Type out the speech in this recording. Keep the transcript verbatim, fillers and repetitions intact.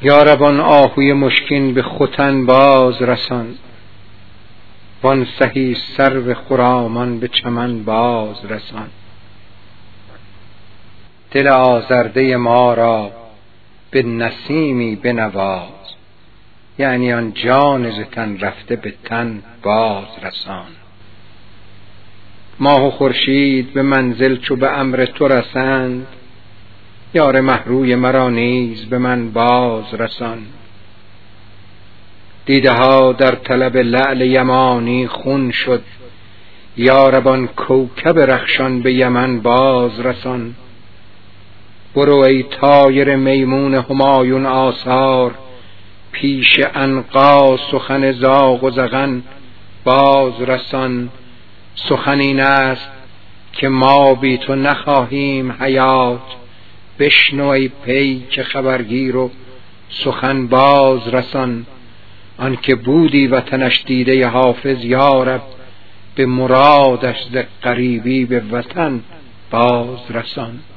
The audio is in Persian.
یارب آن آهوی مشکین به ختن باز رسان، وان سهی سرو خرامان به چمن باز رسان. دل آزرده ما را به نسیمی بنواز، یعنی آن جان ز تن رفته به تن باز رسان. ماه و خورشید به منزل چو به امر تو رسند، یار مهروی مرا نیز به من باز رسان. دیده ها در طلب لعل یمانی خون شد، یارب آن کوکب رخشان به یمن باز رسان. برو ای طایر میمون همایون آثار، پیش عنقا سخن زاغ و زغن باز رسان. سخن این است که ما بی تو نخواهیم حیات، بشنو ای پی که خبرگیر و سخن باز رسان. آن که بودی وطنش دیده حافظ، یارب به مرادش ز غریبی به وطن باز رسان.